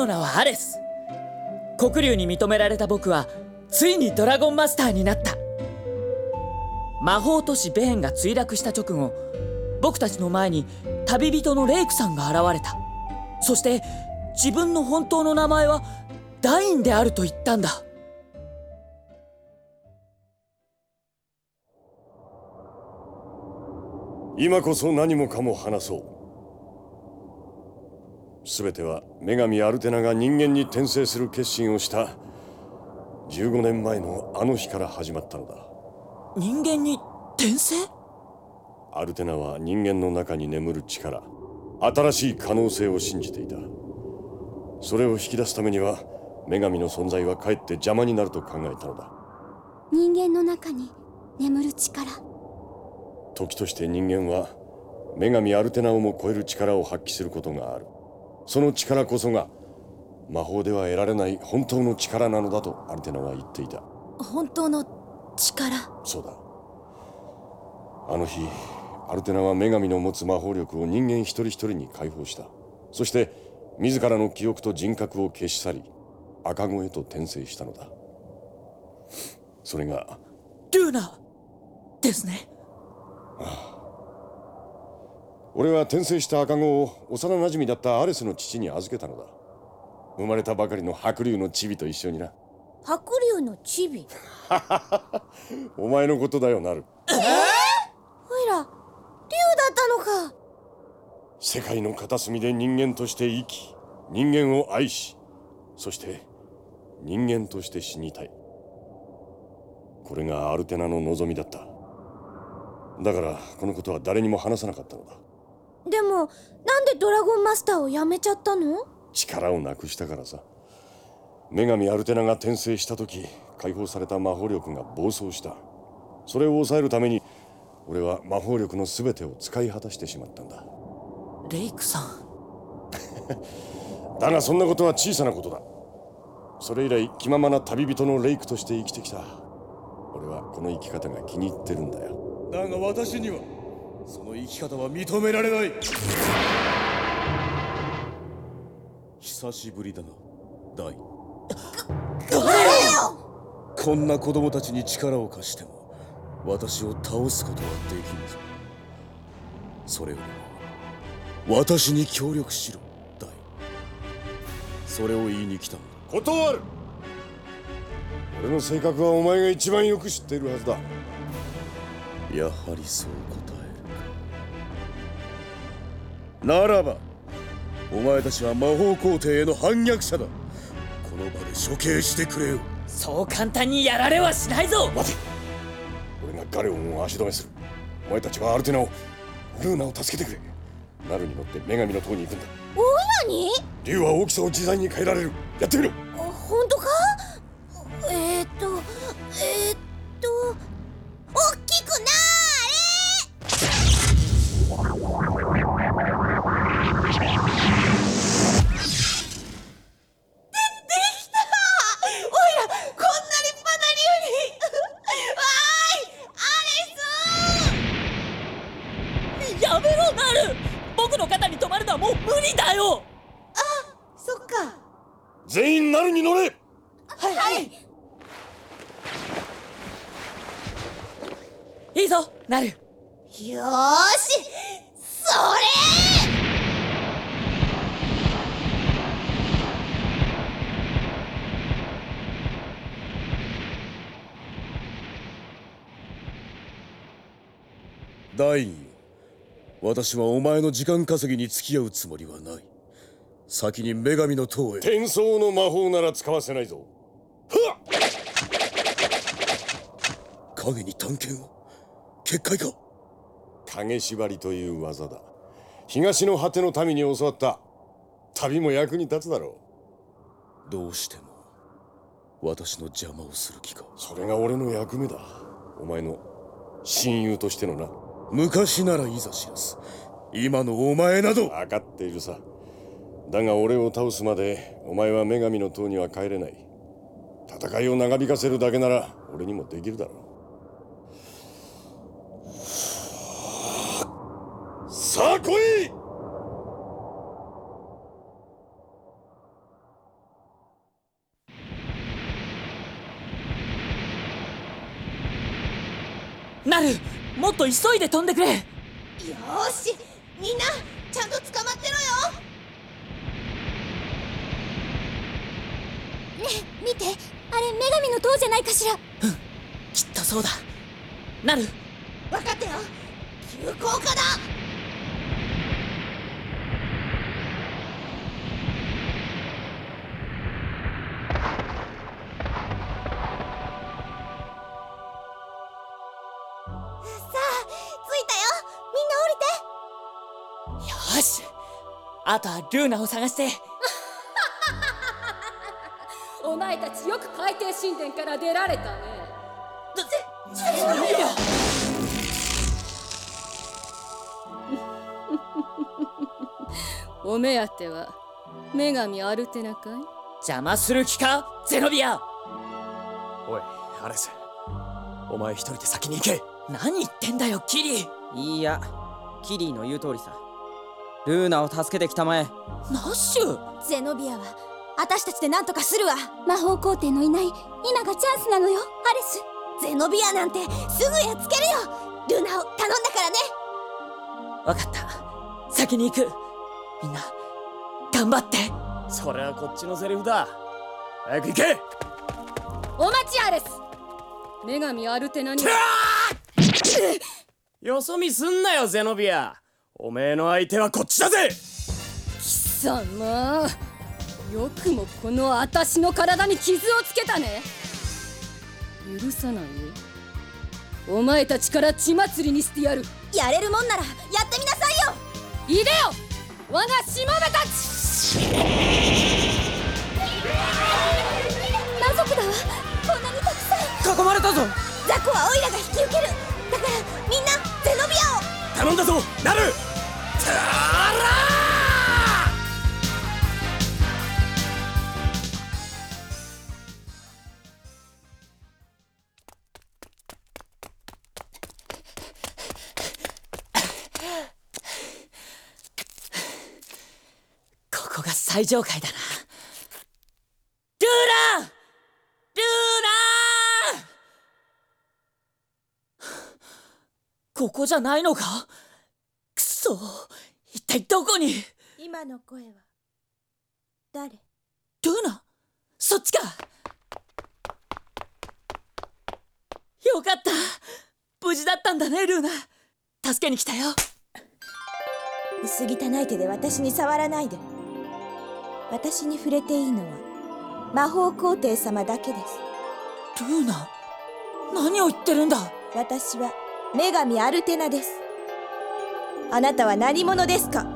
の名はアレス。黒竜に認められた僕はついにドラゴンマスターになった。魔法都市ベーンが墜落した直後、僕たちの前に旅人のレイクさんが現れた。そして自分の本当の名前はダインであると言ったんだ。 今こそ何もかも話そう。すべては女神アルテナが人間に転生する決心をした15年前のあの日から始まったのだ。 人間に転生？ アルテナは人間の中に眠る力、新しい可能性を信じていた。それを引き出すためには女神の存在はかえって邪魔になると考えたのだ。 人間の中に眠る力。 時として人間は女神アルテナをも超える力を発揮することがある。その力こそが魔法では得られない本当の力なのだとアルテナは言っていた。 本当の力？ そうだ。あの日アルテナは女神の持つ魔法力を人間一人一人に解放した。そして自らの記憶と人格を消し去り赤子へと転生したのだ。それがルーナですね。 俺は転生した赤子を幼馴染だったアレスの父に預けたのだ。生まれたばかりの白竜のチビと一緒にな。 白竜のチビ？ お前のことだよ、なる。 おいら、竜だったのか。 世界の片隅で人間として生き、人間を愛し、そして人間として死にたい。これがアルテナの望みだった。だからこのことは誰にも話さなかったのだ。 でもなんでドラゴンマスターをやめちゃったの？ 力をなくしたからさ。女神アルテナが転生した時、解放された魔法力が暴走した。それを抑えるために俺は魔法力の全てを使い果たしてしまったんだ。 レイクさん。 だがそんなことは小さなことだ。それ以来気ままな旅人のレイクとして生きてきた。俺はこの生き方が気に入ってるんだよ。 だが私にはその生き方は認められない。久しぶりだな、ダイ。こんな子供たちに力を貸しても私を倒すことはできんぞ。それよりも私に協力しろ、ダイ。それを言いに来たのだ。 断る。俺の性格はお前が一番よく知っているはずだ。 やはりそう答えるか。ならばお前たちは魔法皇帝への反逆者だ。この場で処刑してくれよ。 そう簡単にやられはしないぞ。 待て。俺がガレオンを足止めする。お前たちはアルテナを、ルーナを助けてくれ。ナルに乗って女神の塔に行くんだ。 おいらに？ 竜は大きさを自在に変えられる。やってみろ。 本当か？大きくなーやめろ、ナル。僕の肩に止まるのはもう無理だよ。 そっか。 全員ナルに乗れ。 はい。 いいぞ、ナル。 よーし、それ！ ダインよ、私はお前の時間稼ぎに付き合うつもりはない。先に女神の塔へ。 転送の魔法なら使わせないぞ。はっ！ 影に探検を。結界か。 影縛りという技だ。東の果ての民に教わった。旅も役に立つだろう。どうしても私の邪魔をする気か。 それが俺の役目だ。お前の親友としてのな。 昔ならいざ知らず、今のお前など。 分かっているさ。だが俺を倒すまでお前は女神の塔には帰れない。戦いを長引かせるだけなら俺にもできるだろう。さあ来い。 なる、もっと急いで飛んでくれ。 よーし、みんなちゃんと捕まってろよ。ねえ見て、あれ女神の塔じゃないかしら。 きっとそうだ。なる、 分かったよ、急降下だ。 よし、あとはルーナを探して。 お前たちよく海底神殿から出られたね。お目当ては女神アルテナかい？ 邪魔する気か、ゼノビア。 おいアレス、お前一人で先に行け。 何言ってんだよキリ。 いいや、キリーの言う通りさ。ルーナを助けてきたまえ。 ナッシュ。 ゼノビアは私たちで何とかするわ。魔法皇帝のいない今がチャンスなのよ、アレス。ゼノビアなんてすぐやっつけるよ。ルナを頼んだからね。 わかった、先に行く。みんな頑張って。 それはこっちのセリフだ。早く行け。 お待ちアレス。女神アルテナによそ見すんなよゼノビア。おめえの相手はこっちだぜ。 貴様、よくもこの私の体に傷をつけたね。許さないよ。お前たちから血祭りにしてやる。 やれるもんならやってみなさいよ。 いでよ、我がしもべたち。 魔族だわ、こんなにたくさん。 囲まれたぞ。 ザコはオイラが引き受ける。だからみんなゼノビアを。 頼んだぞナル。 ここが最上階だな。ルーナ、ルーナ。ここじゃないのか。くそ、一体どこに。 今の声は誰？ ルーナ、そっちか。よかった、無事だったんだねルーナ。助けに来たよ。 薄汚い手で私に触らないで。私に触れていいのは魔法皇帝様だけです。 ルーナ、何を言ってるんだ。 私は女神アルテナです。あなたは何者ですか？